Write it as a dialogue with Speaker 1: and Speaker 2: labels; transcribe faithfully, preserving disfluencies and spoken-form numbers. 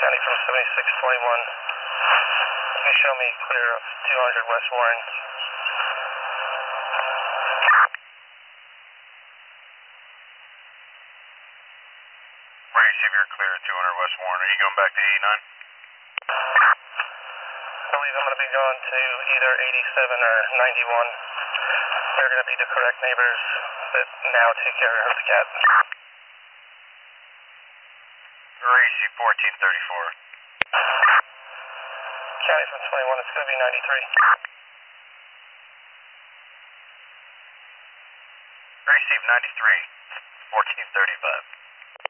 Speaker 1: County from seventy-six twenty-one. You can show me clear of two hundred West Warren.
Speaker 2: Where you see if you're clear at two hundred West Warren. Are you going back to eighty-nine?
Speaker 1: I believe I'm going to be going to either eighty-seven or ninety-one. They're going to be the correct neighbors that now take care of the cat.
Speaker 2: Where you see fourteen thirty-four?
Speaker 1: County from twenty-one, it's going to be ninety-three.
Speaker 2: Receive ninety-three, fourteen thirty-five.